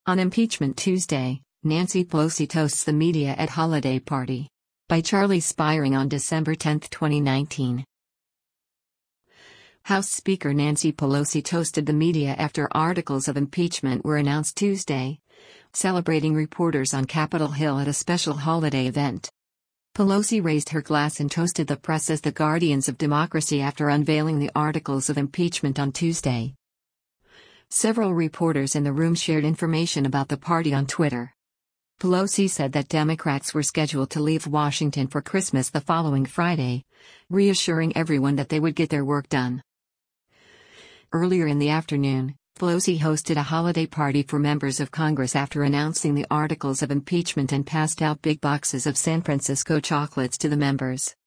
On Impeachment Tuesday, Nancy Pelosi toasts the media at holiday party. By Charlie Spiring on December 10, 2019. House Speaker Nancy Pelosi toasted the media after articles of impeachment were announced Tuesday, celebrating reporters on Capitol Hill at a special holiday event. Pelosi raised her glass and toasted the press as the guardians of democracy after unveiling the articles of impeachment on Tuesday. Several reporters in the room shared information about the party on Twitter. Pelosi said that Democrats were scheduled to leave Washington for Christmas the following Friday, reassuring everyone that they would get their work done. Earlier in the afternoon, Pelosi hosted a holiday party for members of Congress after announcing the articles of impeachment and passed out big boxes of San Francisco chocolates to the members.